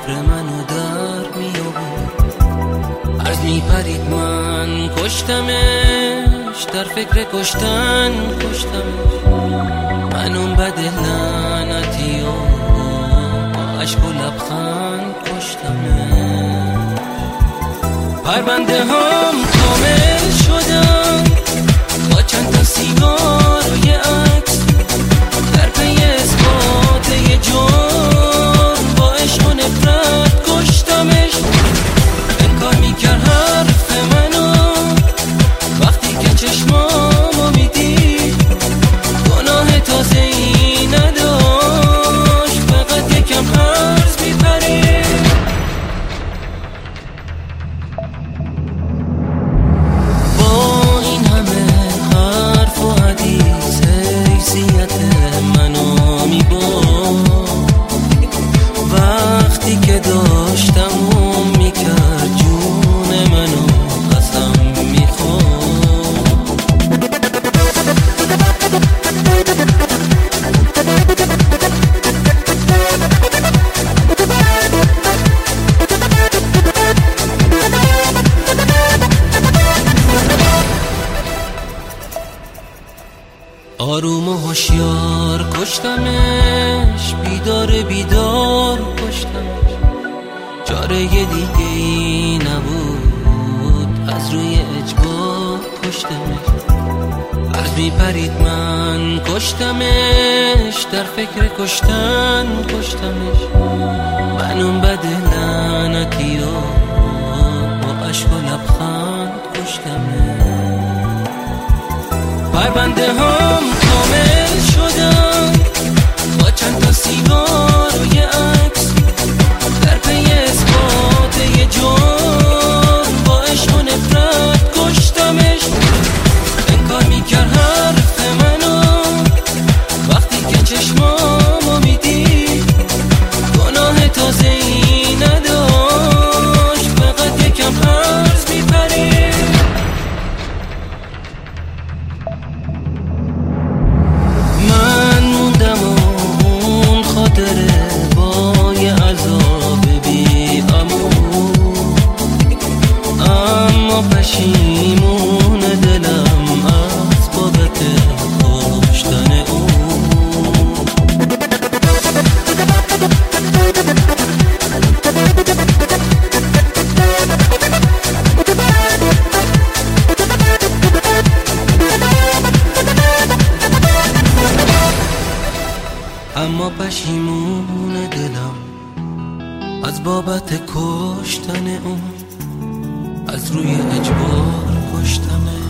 فکر منو در می آورد. از می پرید من کشتمش، در فکر کشتن کشتمش. من اون بد لعنتی و با عشق و لبخند کشتمش. پرونده هم کامل شدم با چند تا سیگار و یه عکس، در پی اثبات یه جرم با عشق و نفرت کشتمش. انکار میکرد حرف منو وقتی که چشمامو میدید، گناه تازه ای نداشت، فقط یکم عرض میپرید. با این همه حرف و حدیث حیثیت منو میبرد، وقتی که داشتم و میکرد جون منو قسم میخورد. آروم و هوشیار کشتمش، بیدار بیدار کشتمش. چاره دیگه ای نبود، از روی اجبار کشتمش. از میپرید من کشتمش، در فکر کشتن کشتمش. من اون بد لعنتی و با عشق و لبخند کشتمش. پرونده هم کامل شدم با چند تا سیگار و یه عکس، در پی اثبات یه جرم با عشق و نفرت کشتمش. انکار میکرد حرف منو وقتی که چشمامو میدید، گناه تازه ای نداشت، فقط یکم عرض میپرید. من موندم و اون خاطره با یه عذاب بی امون، اما پشیمون دلم از بابت کشتن اون. اما پشیمون دلم از بابت کشتن اون، از روی اجبار کشتمه.